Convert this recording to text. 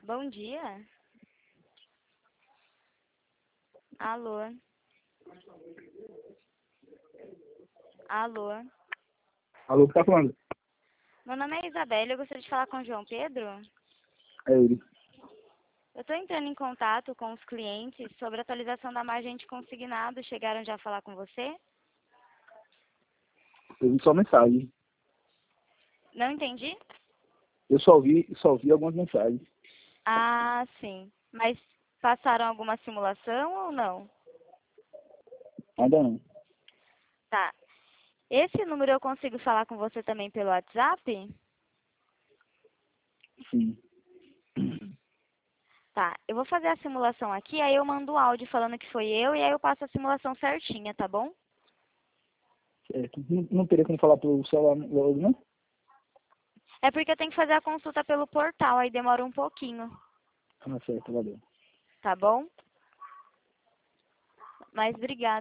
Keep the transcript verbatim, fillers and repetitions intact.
Bom dia. Alô? Alô? Alô, que tá falando? Meu nome é Isabela, eu gostaria de falar com o João Pedro. É ele. Eu estou entrando em contato com os clientes sobre a atualização da margem de consignado. Chegaram já a falar com você? Eu vi só mensagem. Não entendi? Eu só vi, só vi algumas mensagens. Ah, sim. Mas passaram alguma simulação ou não? Ainda não. Tá. Esse número eu consigo falar com você também pelo WhatsApp? Sim. Tá. Eu vou fazer a simulação aqui, aí eu mando o áudio falando que foi eu e aí eu passo a simulação certinha, tá bom? Certo. Não, não teria como falar pelo celular logo, não? É porque eu tenho que fazer a consulta pelo portal, aí demora um pouquinho, Ah, certo, valeu. tá bom? Mas obrigada.